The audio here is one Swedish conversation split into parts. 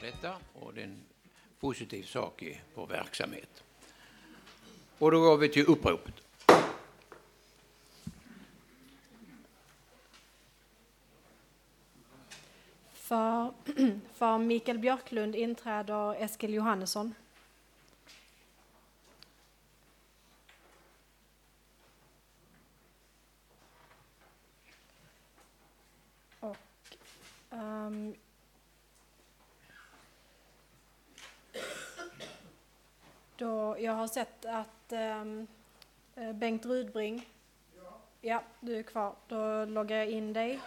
detta och det är en positiv sak i vår verksamhet. Och då går vi till uppropet. För Mikael Björklund inträder Eskil Johannesson. Och då jag har sett att Bengt Rudbring, ja, du är kvar. Då loggar jag in dig.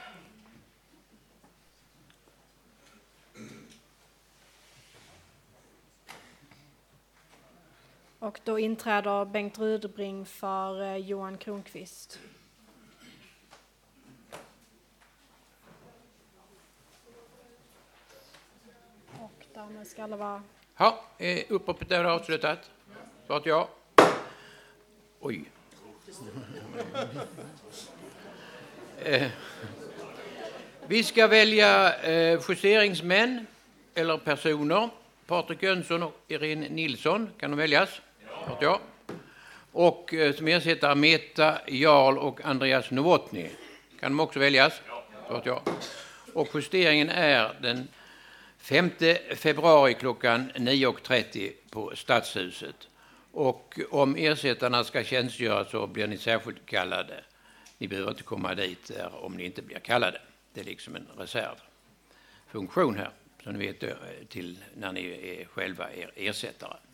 Och då inträder Bengt Rudbring för Johan Kronqvist. Och därmed ska alla vara... Ja, uppropet är avslutat. Så att jag... Oj. Vi ska välja justeringsmän eller personer. Patrik Jönsson och Irene Nilsson kan de väljas. Ja. Och som ersättare Meta Jarl och Andreas Novotny kan de också väljas. Ja. Och justeringen är den 5 februari klockan 9.30 på Stadshuset. Och om ersättarna ska tjänstgöra så blir ni särskilt kallade. Ni behöver inte komma dit om ni inte blir kallade. Det är liksom en reservfunktion här som ni vet till när ni är själva er ersättare.